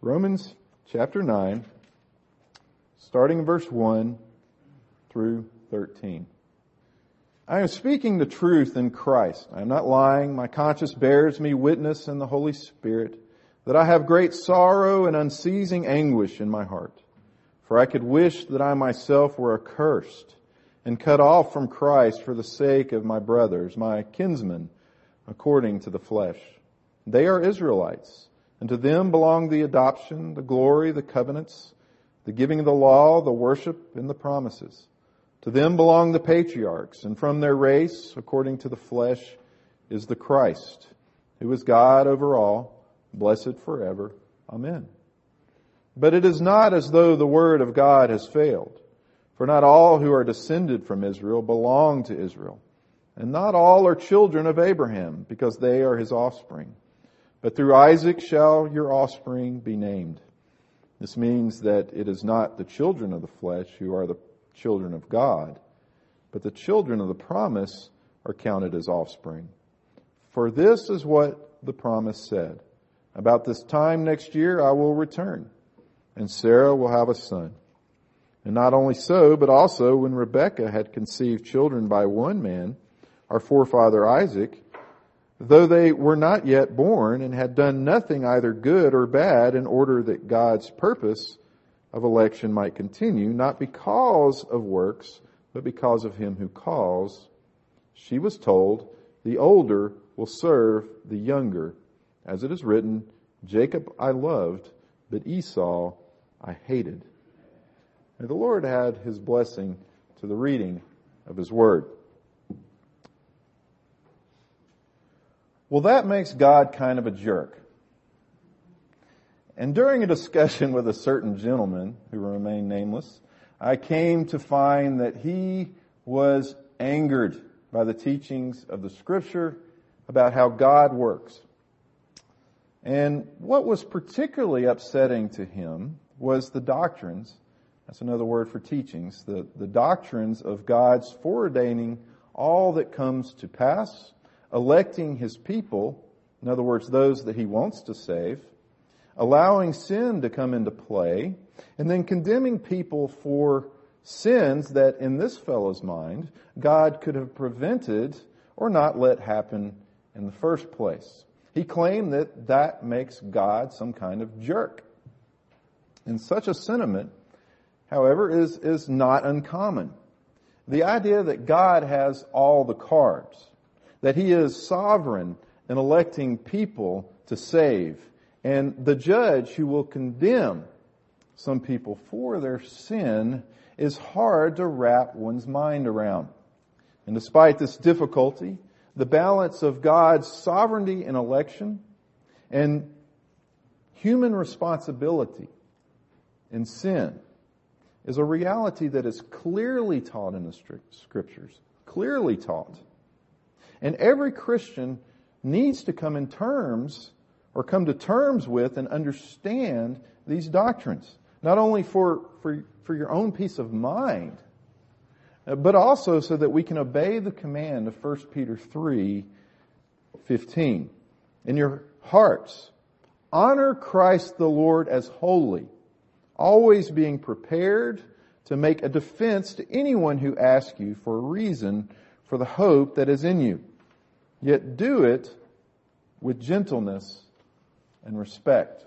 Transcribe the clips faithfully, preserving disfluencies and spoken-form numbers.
Romans chapter nine, starting in verse one through thirteen. I am speaking the truth in Christ. I am not lying. My conscience bears me witness in the Holy Spirit that I have great sorrow and unceasing anguish in my heart. For I could wish that I myself were accursed and cut off from Christ for the sake of my brothers, my kinsmen, according to the flesh. They are Israelites, and to them belong the adoption, the glory, the covenants, the giving of the law, the worship, and the promises. To them belong the patriarchs, and from their race, according to the flesh, is the Christ, who is God over all, blessed forever. Amen. But it is not as though the word of God has failed. For not all who are descended from Israel belong to Israel, and not all are children of Abraham, because they are his offspring. But through Isaac shall your offspring be named. This means that it is not the children of the flesh who are the children of God, but the children of the promise are counted as offspring. For this is what the promise said. About this time next year I will return, and Sarah will have a son. And not only so, but also when Rebekah had conceived children by one man, our forefather Isaac, though they were not yet born and had done nothing either good or bad, in order that God's purpose of election might continue, not because of works, but because of him who calls, she was told, the older will serve the younger. As it is written, Jacob I loved, but Esau I hated. May the Lord add his blessing to the reading of his word. Well, that makes God kind of a jerk. And during a discussion with a certain gentleman who remained nameless, I came to find that he was angered by the teachings of the Scripture about how God works. And what was particularly upsetting to him was the doctrines, that's another word for teachings, the, the doctrines of God's foreordaining all that comes to pass, electing his people, in other words, those that he wants to save, allowing sin to come into play, and then condemning people for sins that, in this fellow's mind, God could have prevented or not let happen in the first place. He claimed that that makes God some kind of jerk. And such a sentiment, however, is, is not uncommon. The idea that God has all the cards, that he is sovereign in electing people to save, and the judge who will condemn some people for their sin is hard to wrap one's mind around. And despite this difficulty, the balance of God's sovereignty in election and human responsibility in sin is a reality that is clearly taught in the Scriptures, clearly taught. And every Christian needs to come in terms or come to terms with and understand these doctrines, not only for, for, for your own peace of mind, but also so that we can obey the command of First Peter three fifteen. In your hearts, honor Christ the Lord as holy, always being prepared to make a defense to anyone who asks you for a reason for the hope that is in you. Yet do it with gentleness and respect.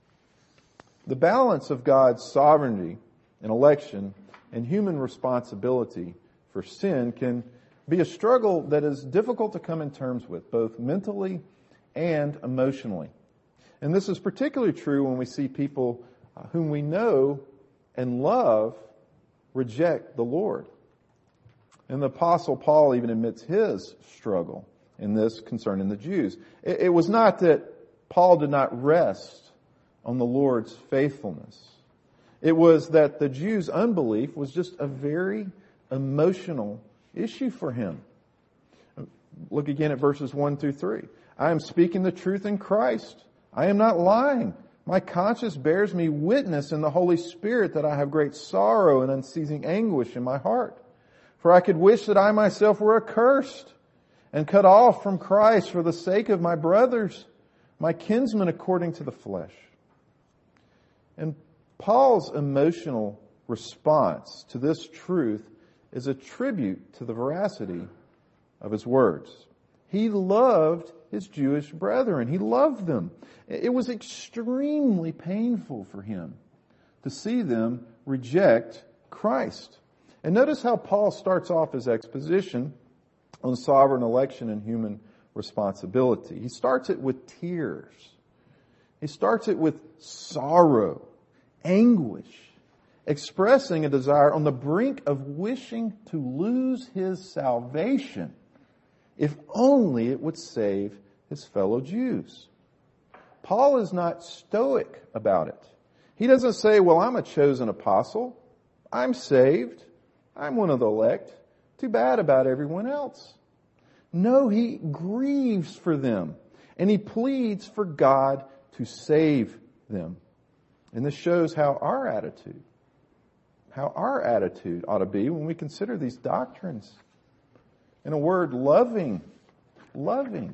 The balance of God's sovereignty in election and human responsibility for sin can be a struggle that is difficult to come in terms with, both mentally and emotionally. And this is particularly true when we see people whom we know and love reject the Lord. And the Apostle Paul even admits his struggle in this concerning the Jews. It, it was not that Paul did not rest on the Lord's faithfulness. It was that the Jews' unbelief was just a very emotional issue for him. Look again at verses one through three. I am speaking the truth in Christ. I am not lying. My conscience bears me witness in the Holy Spirit that I have great sorrow and unceasing anguish in my heart. For I could wish that I myself were accursed and cut off from Christ for the sake of my brothers, my kinsmen according to the flesh. And Paul's emotional response to this truth is a tribute to the veracity of his words. He loved his Jewish brethren. He loved them. It was extremely painful for him to see them reject Christ. And notice how Paul starts off his exposition on sovereign election and human responsibility. He starts it with tears. He starts it with sorrow, anguish, expressing a desire on the brink of wishing to lose his salvation if only it would save his fellow Jews. Paul is not stoic about it. He doesn't say, well, I'm a chosen apostle. I'm saved. I'm one of the elect. Too bad about everyone else. No, he grieves for them, and he pleads for God to save them. And this shows how our attitude, how our attitude ought to be when we consider these doctrines. In a word, loving, loving.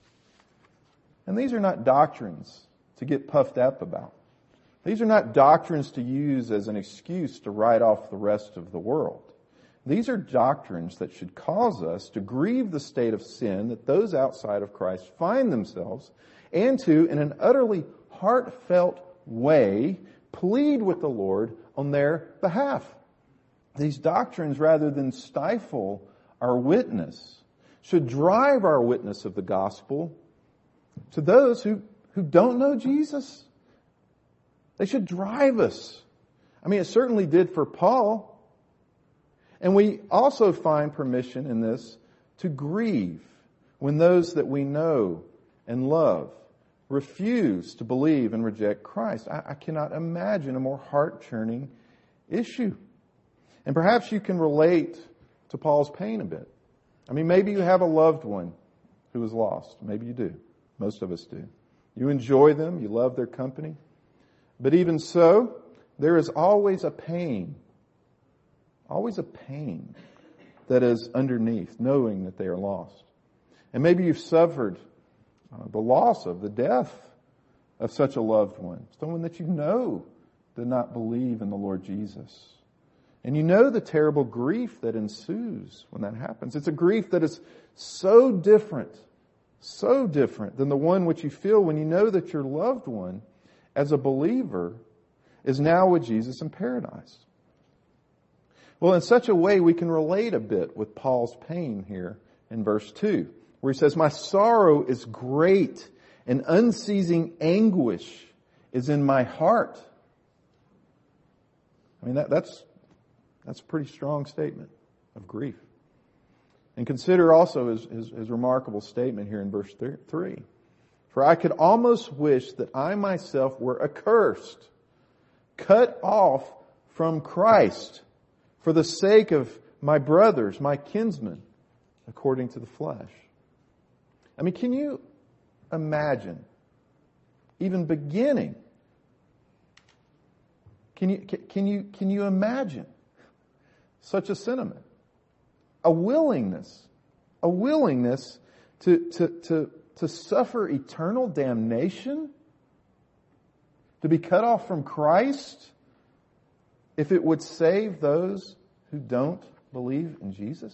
And these are not doctrines to get puffed up about. These are not doctrines to use as an excuse to write off the rest of the world. These are doctrines that should cause us to grieve the state of sin that those outside of Christ find themselves, and to, in an utterly heartfelt way, plead with the Lord on their behalf. These doctrines, rather than stifle our witness, should drive our witness of the gospel to those who, who don't know Jesus. They should drive us. I mean, it certainly did for Paul. And we also find permission in this to grieve when those that we know and love refuse to believe and reject Christ. I, I cannot imagine a more heart-churning issue. And perhaps you can relate to Paul's pain a bit. I mean, maybe you have a loved one who is lost. Maybe you do. Most of us do. You enjoy them. You love their company. But even so, there is always a pain. Always a pain that is underneath, knowing that they are lost. And maybe you've suffered uh, the loss of, the death of such a loved one. Someone that you know did not believe in the Lord Jesus. And you know the terrible grief that ensues when that happens. It's a grief that is so different, so different than the one which you feel when you know that your loved one, as a believer, is now with Jesus in paradise. Well, in such a way, we can relate a bit with Paul's pain here in verse two, where he says, my sorrow is great and unceasing anguish is in my heart. I mean, that, that's, that's a pretty strong statement of grief. And consider also his, his, his remarkable statement here in verse three. For I could almost wish that I myself were accursed, cut off from Christ, for the sake of my brothers, my kinsmen, according to the flesh. I mean, can you imagine, even beginning, can you, can you, can you imagine such a sentiment? A willingness, a willingness to, to, to, to suffer eternal damnation? To be cut off from Christ? If it would save those who don't believe in Jesus?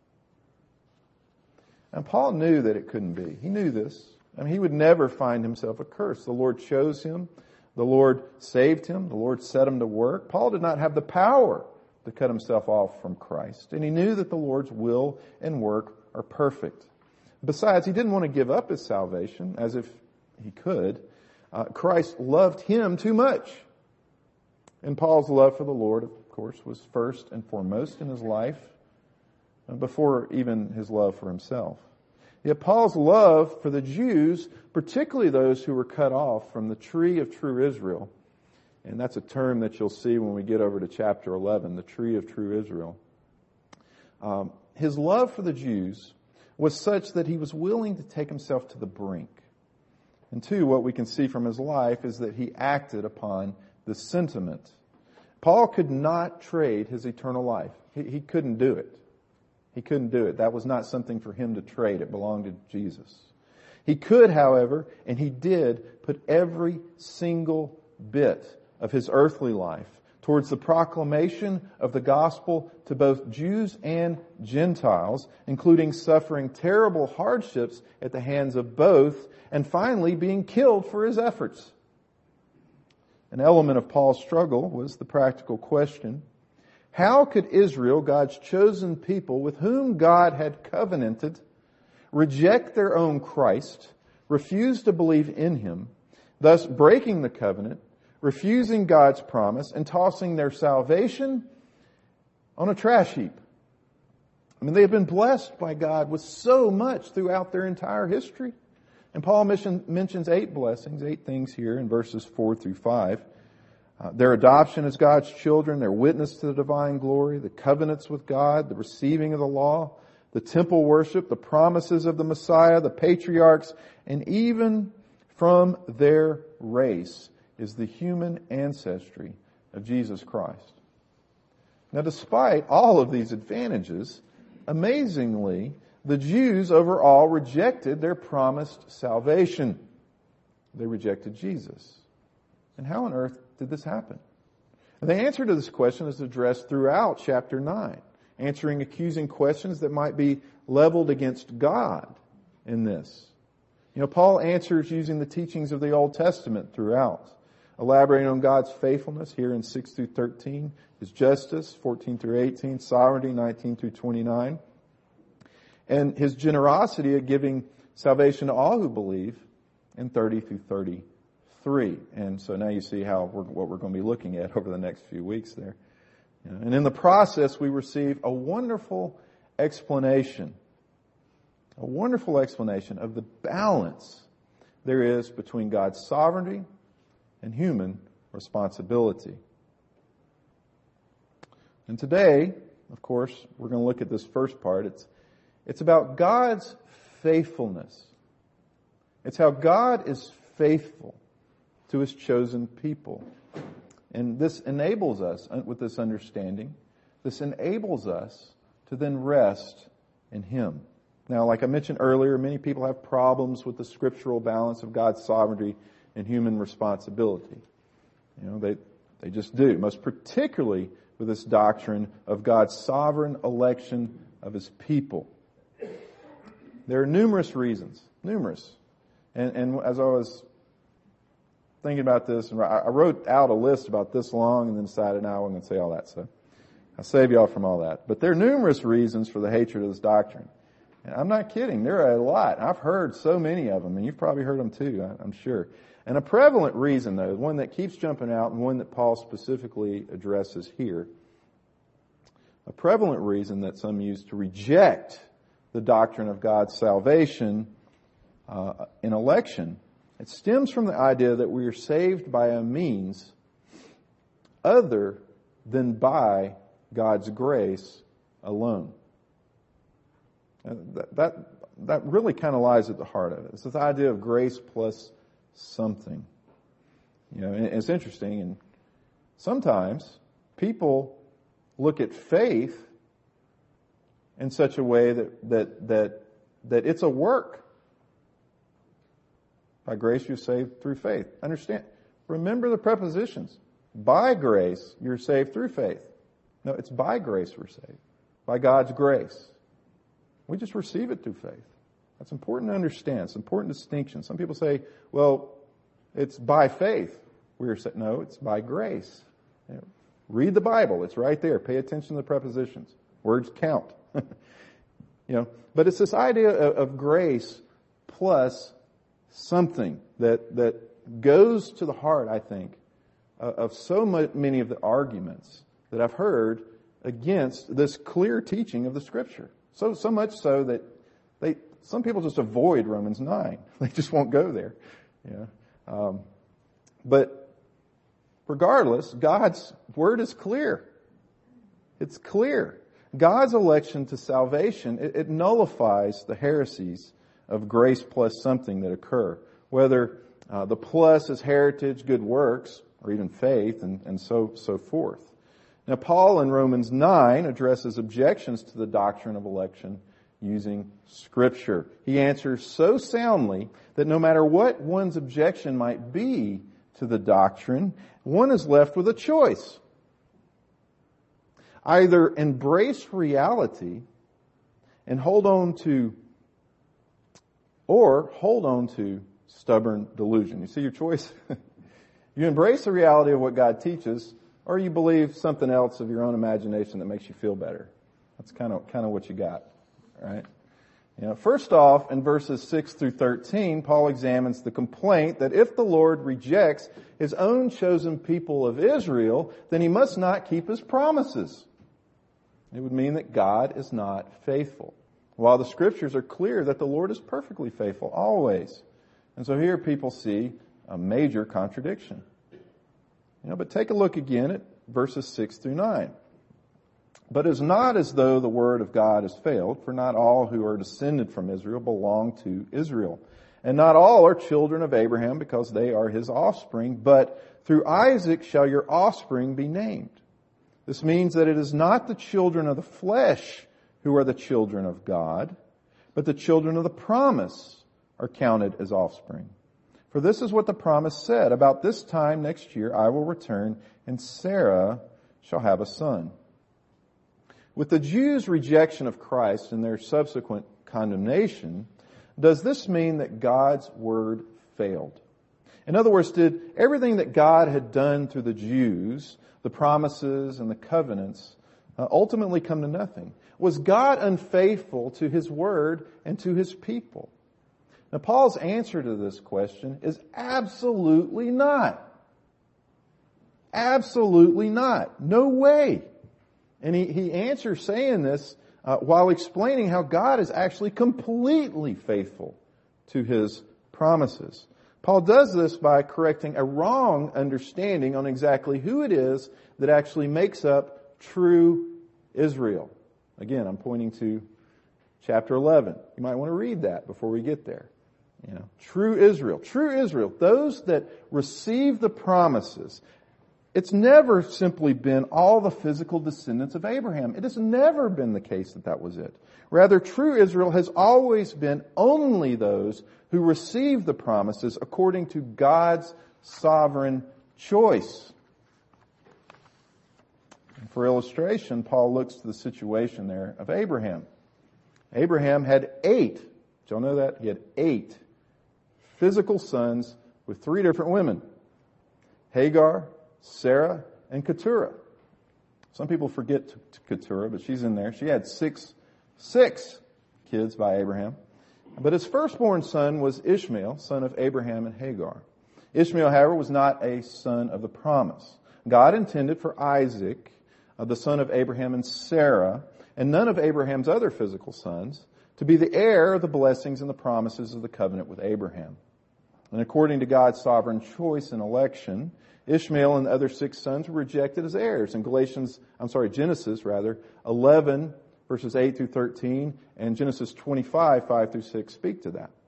And Paul knew that it couldn't be. He knew this. I mean, he would never find himself accursed. The Lord chose him. The Lord saved him. The Lord set him to work. Paul did not have the power to cut himself off from Christ. And he knew that the Lord's will and work are perfect. Besides, he didn't want to give up his salvation as if he could. Uh, Christ loved him too much. And Paul's love for the Lord, of course, was first and foremost in his life, before even his love for himself. Yet Paul's love for the Jews, particularly those who were cut off from the tree of true Israel, and that's a term that you'll see when we get over to chapter eleven, the tree of true Israel. Um, his love for the Jews was such that he was willing to take himself to the brink. And two, what we can see from his life is that he acted upon the sentiment. Paul could not trade his eternal life. He, he couldn't do it. He couldn't do it. That was not something for him to trade. It belonged to Jesus. He could, however, and he did, put every single bit of his earthly life towards the proclamation of the gospel to both Jews and Gentiles, including suffering terrible hardships at the hands of both, and finally being killed for his efforts. An element of Paul's struggle was the practical question: how could Israel, God's chosen people with whom God had covenanted, reject their own Christ, refuse to believe in him, thus breaking the covenant, refusing God's promise, and tossing their salvation on a trash heap? I mean, they have been blessed by God with so much throughout their entire history. And Paul mention, mentions eight blessings, eight things here in verses four through five. Uh, their adoption as God's children, their witness to the divine glory, the covenants with God, the receiving of the law, the temple worship, the promises of the Messiah, the patriarchs, and even from their race is the human ancestry of Jesus Christ. Now, despite all of these advantages, amazingly, the Jews overall rejected their promised salvation. They rejected Jesus. And how on earth did this happen? And the answer to this question is addressed throughout chapter nine, answering accusing questions that might be leveled against God in this. You know, Paul answers using the teachings of the Old Testament throughout, elaborating on God's faithfulness here in six through thirteen, his justice, fourteen through eighteen, sovereignty, nineteen through twenty-nine, and his generosity at giving salvation to all who believe in thirty through thirty-three. And so now you see how we're, what we're going to be looking at over the next few weeks there. You know, and in the process, we receive a wonderful explanation, a wonderful explanation of the balance there is between God's sovereignty and human responsibility. And today, of course, we're going to look at this first part. It's It's about God's faithfulness. It's how God is faithful to his chosen people. And this enables us, with this understanding, this enables us to then rest in him. Now, like I mentioned earlier, many people have problems with the scriptural balance of God's sovereignty and human responsibility. You know, they, they just do, most particularly with this doctrine of God's sovereign election of his people. There are numerous reasons, numerous. And, and as I was thinking about this, and I wrote out a list about this long and then decided, no, I'm going to say all that. So I'll save y'all from all that. But there are numerous reasons for the hatred of this doctrine. And I'm not kidding. There are a lot. I've heard so many of them, and you've probably heard them too, I'm sure. And a prevalent reason, though, one that keeps jumping out and one that Paul specifically addresses here, a prevalent reason that some use to reject the doctrine of God's salvation uh, in election, it stems from the idea that we are saved by a means other than by God's grace alone. And that, that, that really kind of lies at the heart of it. It's this idea of grace plus something. You know, and it's interesting, and sometimes people look at faith in such a way that, that, that, that it's a work. By grace you're saved through faith. Understand, remember the prepositions. By grace you're saved through faith. No, it's by grace we're saved. By God's grace. We just receive it through faith. That's important to understand. It's an important distinction. Some people say, well, it's by faith we are saved. No, it's by grace. You know, read the Bible. It's right there. Pay attention to the prepositions. Words count. you know, but it's this idea of, of grace plus something that that goes to the heart, I think, uh, of so much, many of the arguments that I've heard against this clear teaching of the Scripture. So so much so that they some people just avoid Romans nine. They just won't go there. Yeah. Um, but regardless, God's word is clear. It's clear. God's election to salvation, it, it nullifies the heresies of grace plus something that occur. Whether uh, the plus is heritage, good works, or even faith, and, and so so forth. Now, Paul in Romans nine addresses objections to the doctrine of election using Scripture. He answers so soundly that no matter what one's objection might be to the doctrine, one is left with a choice. Either embrace reality and hold on to, or hold on to stubborn delusion. You see your choice? You embrace the reality of what God teaches, or you believe something else of your own imagination that makes you feel better. That's kind of, kind of what you got, right? You know, first off, in verses six through thirteen, Paul examines the complaint that if the Lord rejects His own chosen people of Israel, then He must not keep His promises. It would mean that God is not faithful. While the Scriptures are clear that the Lord is perfectly faithful, always. And so here people see a major contradiction. You know, but take a look again at verses six through nine. But it's not as though the word of God has failed, for not all who are descended from Israel belong to Israel. And not all are children of Abraham because they are his offspring, but through Isaac shall your offspring be named. This means that it is not the children of the flesh who are the children of God, but the children of the promise are counted as offspring. For this is what the promise said, about this time next year I will return, and Sarah shall have a son. With the Jews' rejection of Christ and their subsequent condemnation, does this mean that God's word failed? In other words, did everything that God had done through the Jews, the promises and the covenants, uh, ultimately come to nothing? Was God unfaithful to His word and to His people? Now, Paul's answer to this question is absolutely not. Absolutely not. No way. And he, he answers saying this uh, while explaining how God is actually completely faithful to His promises. Paul does this by correcting a wrong understanding on exactly who it is that actually makes up true Israel. Again, I'm pointing to chapter eleven. You might want to read that before we get there. You know, true Israel. True Israel. Those that receive the promises. It's never simply been all the physical descendants of Abraham. It has never been the case that that was it. Rather, true Israel has always been only those who receive the promises according to God's sovereign choice. And for illustration, Paul looks to the situation there of Abraham. Abraham had eight. Did y'all know that? He had eight physical sons with three different women. Hagar, Sarah, and Keturah. Some people forget Keturah, but she's in there. She had six, six kids by Abraham. But his firstborn son was Ishmael, son of Abraham and Hagar. Ishmael, however, was not a son of the promise. God intended for Isaac, uh, the son of Abraham and Sarah, and none of Abraham's other physical sons, to be the heir of the blessings and the promises of the covenant with Abraham. And according to God's sovereign choice and election, Ishmael and the other six sons were rejected as heirs. In Galatians, I'm sorry, Genesis rather, eleven verses eight through thirteen and Genesis twenty-five, five through six speak to that.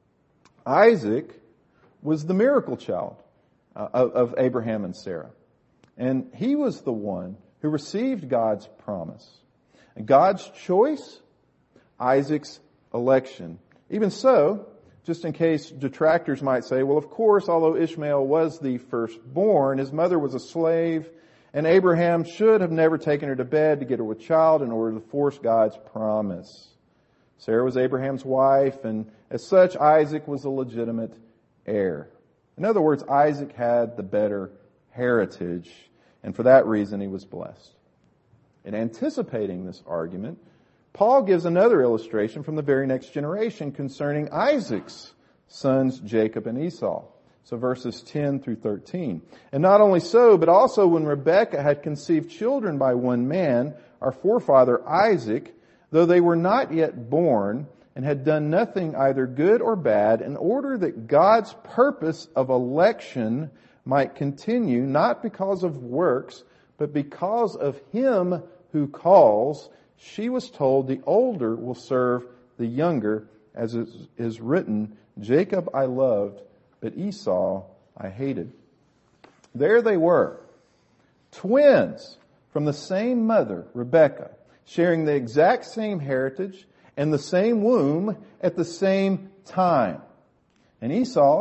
Isaac was the miracle child uh, of, of Abraham and Sarah. And he was the one who received God's promise. And God's choice, Isaac's election. Even so, just in case detractors might say, well, of course, although Ishmael was the firstborn, his mother was a slave, and Abraham should have never taken her to bed to get her with child in order to force God's promise. Sarah was Abraham's wife, and as such, Isaac was a legitimate heir. In other words, Isaac had the better heritage, and for that reason he was blessed. In anticipating this argument, Paul gives another illustration from the very next generation concerning Isaac's sons, Jacob and Esau. So verses ten through thirteen. And not only so, but also when Rebekah had conceived children by one man, our forefather Isaac, though they were not yet born and had done nothing either good or bad, in order that God's purpose of election might continue, not because of works, but because of him who calls, she was told the older will serve the younger, as is written, Jacob I loved, but Esau I hated. There they were, twins from the same mother, Rebekah, sharing the exact same heritage and the same womb at the same time. And Esau,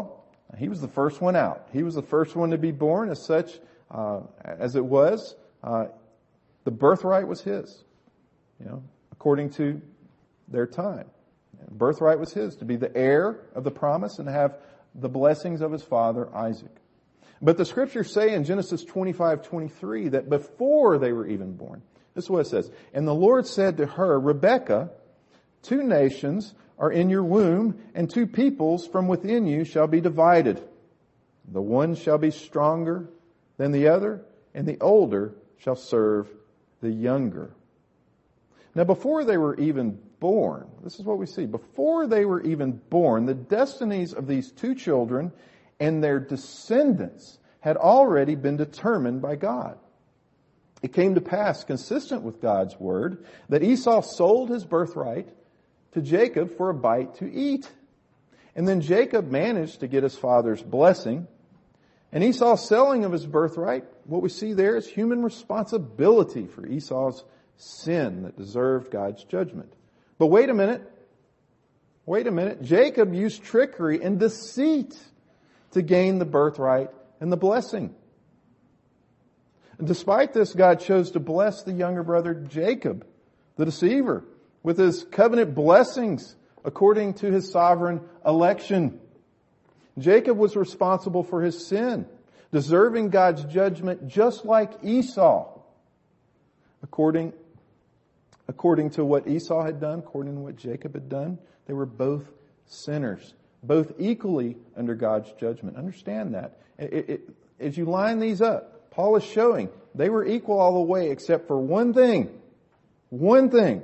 He was the first one out. He was the first one to be born. As such, uh, as it was, uh, the birthright was his, you know, according to their time. The birthright was his, to be the heir of the promise and have the blessings of his father Isaac. But the scriptures say in Genesis twenty-five twenty-three that before they were even born, this is what it says. And the Lord said to her, Rebekah, two nations are in your womb, and two peoples from within you shall be divided. The one shall be stronger than the other, and the older shall serve the younger. Now, before they were even born, this is what we see. Before they were even born, the destinies of these two children and their descendants had already been determined by God. It came to pass, consistent with God's word, that Esau sold his birthright to Jacob for a bite to eat. And then Jacob managed to get his father's blessing. And Esau's selling of his birthright, what we see there is human responsibility for Esau's sin that deserved God's judgment. But wait a minute. Wait a minute. Jacob used trickery and deceit to gain the birthright and the blessing. And despite this, God chose to bless the younger brother Jacob, the deceiver, with his covenant blessings according to his sovereign election. Jacob was responsible for his sin, deserving God's judgment just like Esau. According, according to what Esau had done, according to what Jacob had done, they were both sinners, both equally under God's judgment. Understand that. It, it, as you line these up, Paul is showing they were equal all the way except for one thing. One thing.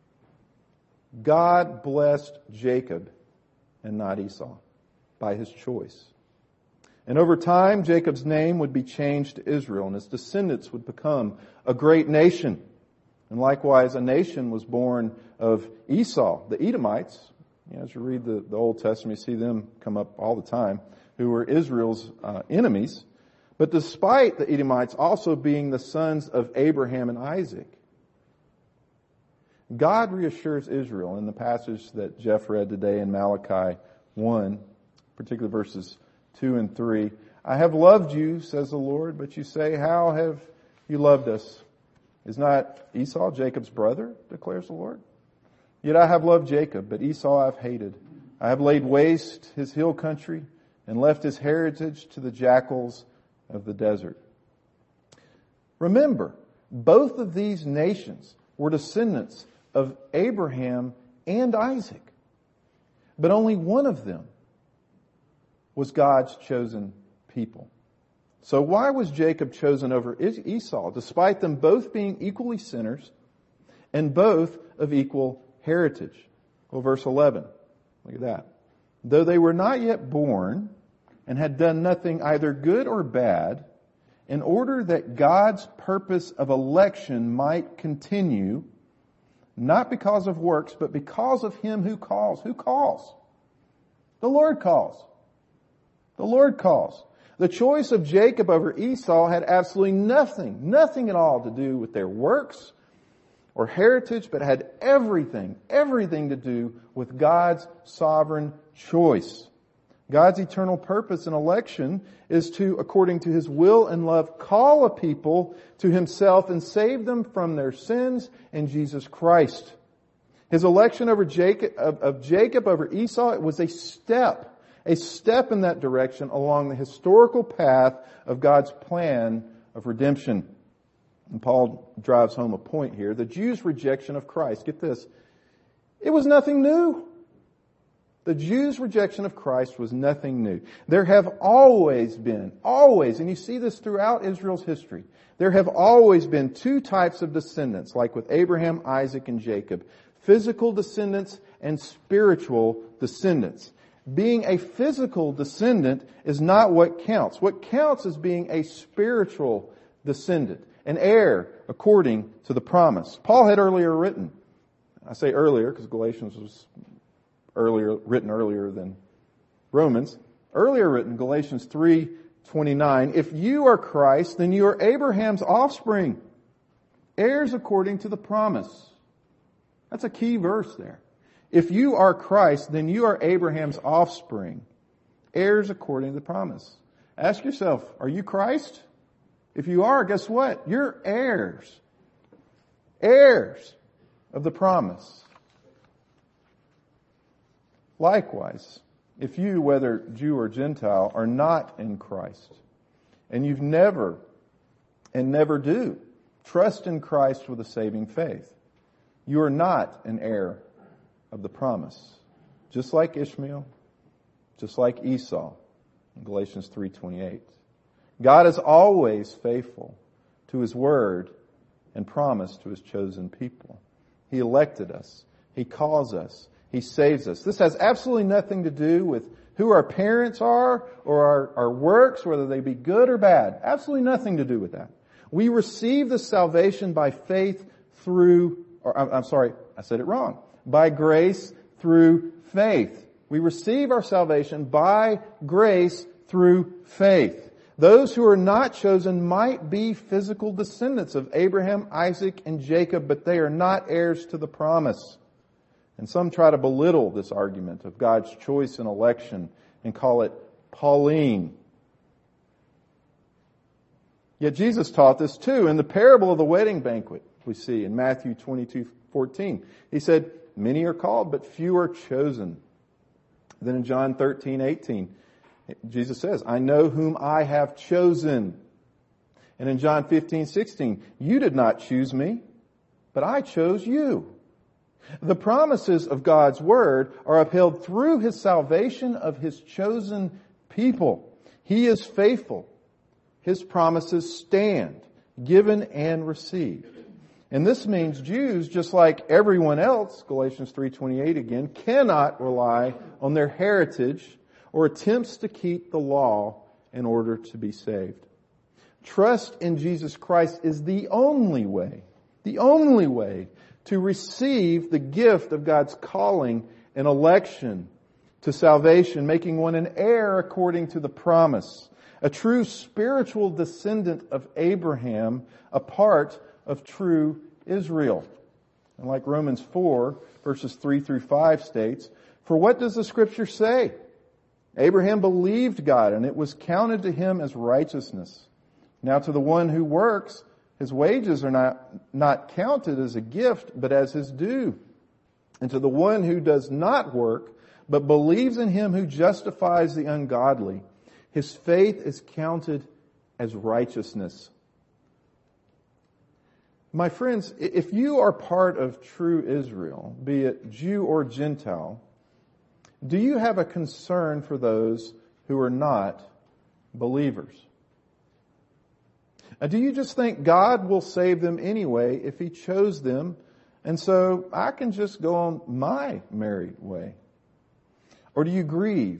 God blessed Jacob and not Esau by his choice. And over time, Jacob's name would be changed to Israel, and his descendants would become a great nation. And likewise, a nation was born of Esau, the Edomites. You know, as you read the, the Old Testament, you see them come up all the time, who were Israel's uh, enemies. But despite the Edomites also being the sons of Abraham and Isaac, God reassures Israel in the passage that Jeff read today in Malachi one, particularly verses two and three. I have loved you, says the Lord, but you say, how have you loved us? Is not Esau Jacob's brother, declares the Lord? Yet I have loved Jacob, but Esau I have hated. I have laid waste his hill country and left his heritage to the jackals of the desert. Remember, both of these nations were descendants of Abraham and Isaac. But only one of them was God's chosen people. So why was Jacob chosen over Esau, despite them both being equally sinners and both of equal heritage? Well, verse eleven, look at that. Though they were not yet born and had done nothing either good or bad, in order that God's purpose of election might continue, not because of works, but because of him who calls. Who calls? The Lord calls. The Lord calls. The choice of Jacob over Esau had absolutely nothing, nothing at all to do with their works or heritage, but had everything, everything to do with God's sovereign choice. God's eternal purpose in election is to, according to his will and love, call a people to himself and save them from their sins in Jesus Christ. His election over Jacob, of, of Jacob over Esau, it was a step, a step in that direction along the historical path of God's plan of redemption. And Paul drives home a point here. The Jews' rejection of Christ, get this, it was nothing new. The Jews' rejection of Christ was nothing new. There have always been, always, and you see this throughout Israel's history, there have always been two types of descendants, like with Abraham, Isaac, and Jacob. Physical descendants and spiritual descendants. Being a physical descendant is not what counts. What counts is being a spiritual descendant, an heir according to the promise. Paul had earlier written, I say earlier because Galatians was earlier, written earlier than Romans. Earlier written, Galatians three twenty-nine. If you are Christ, then you are Abraham's offspring, heirs according to the promise. That's a key verse there. If you are Christ, then you are Abraham's offspring, heirs according to the promise. Ask yourself, are you Christ? If you are, guess what? You're heirs. Heirs of the promise. Likewise, if you, whether Jew or Gentile, are not in Christ, and you've never and never do trust in Christ with a saving faith, you are not an heir of the promise. Just like Ishmael, just like Esau in Galatians three twenty-eight. God is always faithful to His word and promise to His chosen people. He elected us. He calls us. He saves us. This has absolutely nothing to do with who our parents are or our, our works, whether they be good or bad. Absolutely nothing to do with that. We receive the salvation by faith through, or I'm, I'm sorry, I said it wrong. By grace through faith. We receive our salvation by grace through faith. Those who are not chosen might be physical descendants of Abraham, Isaac, and Jacob, but they are not heirs to the promise. And some try to belittle this argument of God's choice and election and call it Pauline. Yet Jesus taught this too in the parable of the wedding banquet we see in Matthew twenty-two fourteen. He said, many are called, but few are chosen. Then in John thirteen eighteen, Jesus says, I know whom I have chosen. And in John fifteen sixteen, you did not choose me, but I chose you. The promises of God's word are upheld through His salvation of His chosen people. He is faithful. His promises stand, given and received. And this means Jews, just like everyone else, Galatians three twenty-eight again, cannot rely on their heritage or attempts to keep the law in order to be saved. Trust in Jesus Christ is the only way, the only way to receive the gift of God's calling and election to salvation, making one an heir according to the promise, a true spiritual descendant of Abraham, a part of true Israel. And like Romans four, verses three through five states, for what does the Scripture say? Abraham believed God, and it was counted to him as righteousness. Now to the one who works, his wages are not, not counted as a gift, but as his due. And to the one who does not work, but believes in Him who justifies the ungodly, his faith is counted as righteousness. My friends, if you are part of true Israel, be it Jew or Gentile, do you have a concern for those who are not believers? Do you just think God will save them anyway if He chose them, and so I can just go on my merry way? Or do you grieve?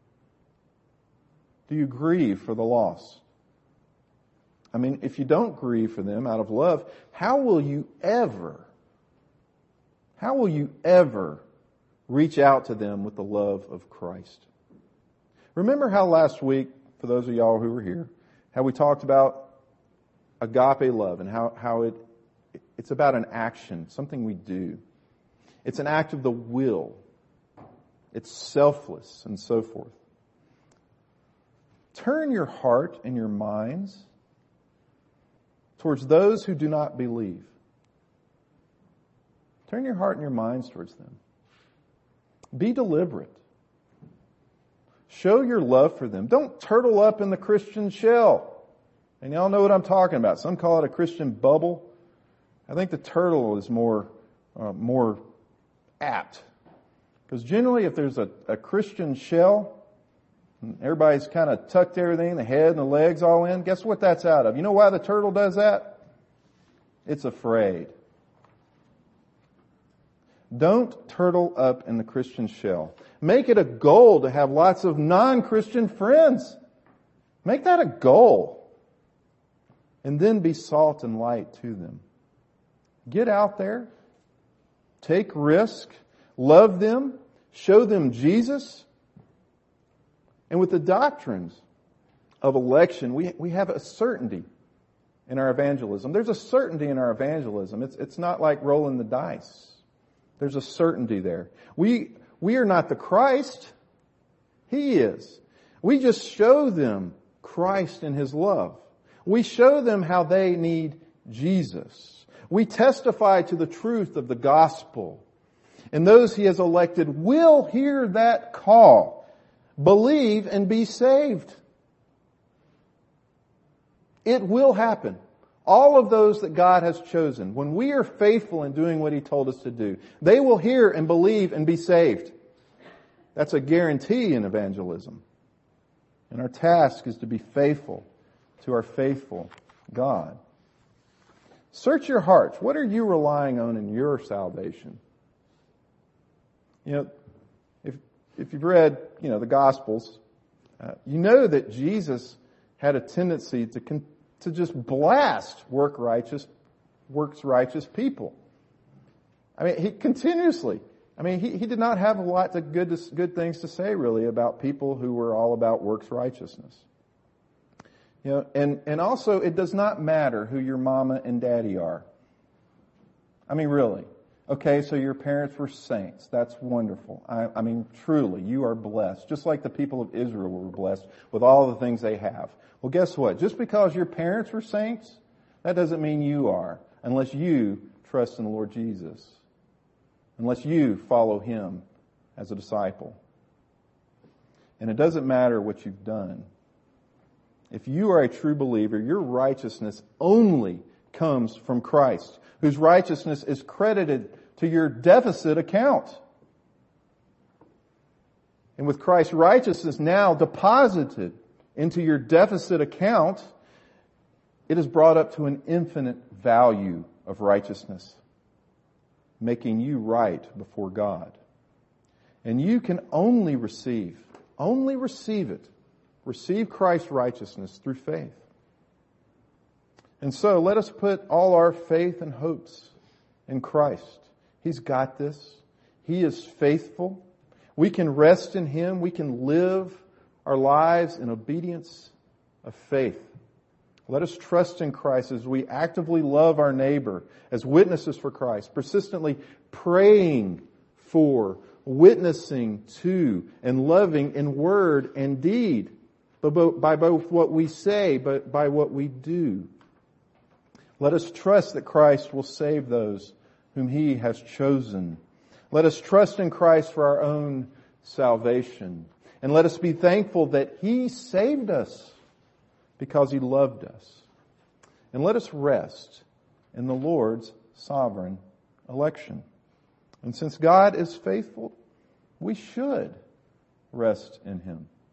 Do you grieve for the lost? I mean, if you don't grieve for them out of love, how will you ever, how will you ever reach out to them with the love of Christ? Remember how last week, for those of y'all who were here, how we talked about agape love and how, how it it's about an action, something we do. It's an act of the will. It's selfless and so forth. Turn your heart and your minds towards those who do not believe. Turn your heart and your minds towards them. Be deliberate. Show your love for them. Don't turtle up in the Christian shell. And y'all know what I'm talking about. Some call it a Christian bubble. I think the turtle is more, uh, more apt. Because generally if there's a, a Christian shell, everybody's kind of tucked everything, the head and the legs all in, guess what that's out of? You know why the turtle does that? It's afraid. Don't turtle up in the Christian shell. Make it a goal to have lots of non-Christian friends. Make that a goal. And then be salt and light to them. Get out there. Take risk. Love them. Show them Jesus. And with the doctrines of election, we, we have a certainty in our evangelism. There's a certainty in our evangelism. It's, it's not like rolling the dice. There's a certainty there. We, we are not the Christ. He is. We just show them Christ and His love. We show them how they need Jesus. We testify to the truth of the gospel. And those He has elected will hear that call, believe and be saved. It will happen. All of those that God has chosen, when we are faithful in doing what He told us to do, they will hear and believe and be saved. That's a guarantee in evangelism. And our task is to be faithful to our faithful God. Search your hearts. What are you relying on in your salvation? You know, if if you've read, you know, the Gospels, uh, you know that Jesus had a tendency to con- to just blast work righteous, works righteous people. I mean, he continuously. I mean, he, he did not have a lot of good good things to say really about people who were all about works righteousness. You know, and and also it does not matter who your mama and daddy are. I mean, really. Okay, so your parents were saints. That's wonderful. I, I mean, truly, you are blessed. Just like the people of Israel were blessed with all the things they have. Well, guess what? Just because your parents were saints, that doesn't mean you are, unless you trust in the Lord Jesus. Unless you follow Him as a disciple. And it doesn't matter what you've done. If you are a true believer, your righteousness only comes from Christ, whose righteousness is credited to your deficit account. And with Christ's righteousness now deposited into your deficit account, it is brought up to an infinite value of righteousness, making you right before God. And you can only receive, only receive it, receive Christ's righteousness through faith. And so let us put all our faith and hopes in Christ. He's got this. He is faithful. We can rest in Him. We can live our lives in obedience of faith. Let us trust in Christ as we actively love our neighbor as witnesses for Christ, persistently praying for, witnessing to, and loving in word and deed, by both what we say, but by what we do. Let us trust that Christ will save those whom He has chosen. Let us trust in Christ for our own salvation. And let us be thankful that He saved us because He loved us. And let us rest in the Lord's sovereign election. And since God is faithful, we should rest in Him.